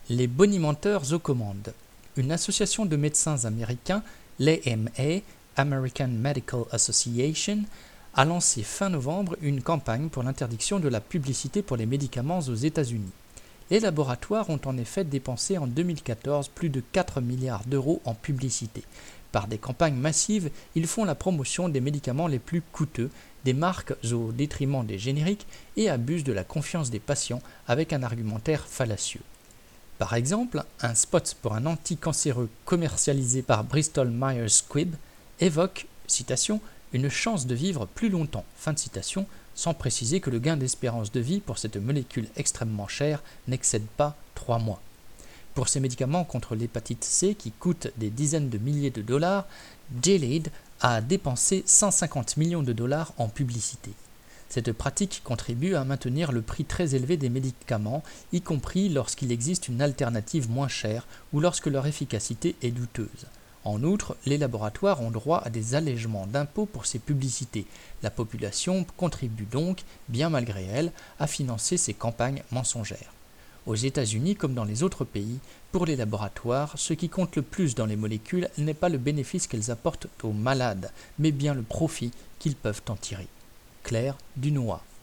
Les bonimenteurs aux commandes. Une association de médecins américains, l'AMA, American Medical Association, a lancé fin novembre une campagne pour l'interdiction de la publicité pour les médicaments aux États-Unis. Les laboratoires ont en effet dépensé en 2014 plus de 4 milliards d'euros en publicité. Par des campagnes massives, ils font la promotion des médicaments les plus coûteux, des marques au détriment des génériques et abusent de la confiance des patients avec un argumentaire fallacieux. Par exemple, un spot pour un anticancéreux commercialisé par Bristol Myers Squibb évoque, citation, une chance de vivre plus longtemps, fin de citation, sans préciser que le gain d'espérance de vie pour cette molécule extrêmement chère n'excède pas 3 mois. Pour ces médicaments contre l'hépatite C qui coûtent des dizaines de milliers de dollars, Gilead a dépensé 150 millions de dollars en publicité. Cette pratique contribue à maintenir le prix très élevé des médicaments, y compris lorsqu'il existe une alternative moins chère ou lorsque leur efficacité est douteuse. En outre, les laboratoires ont droit à des allègements d'impôts pour ces publicités. La population contribue donc, bien malgré elle, à financer ces campagnes mensongères. Aux États-Unis comme dans les autres pays, pour les laboratoires, ce qui compte le plus dans les molécules n'est pas le bénéfice qu'elles apportent aux malades, mais bien le profit qu'ils peuvent en tirer. Claire Dunois.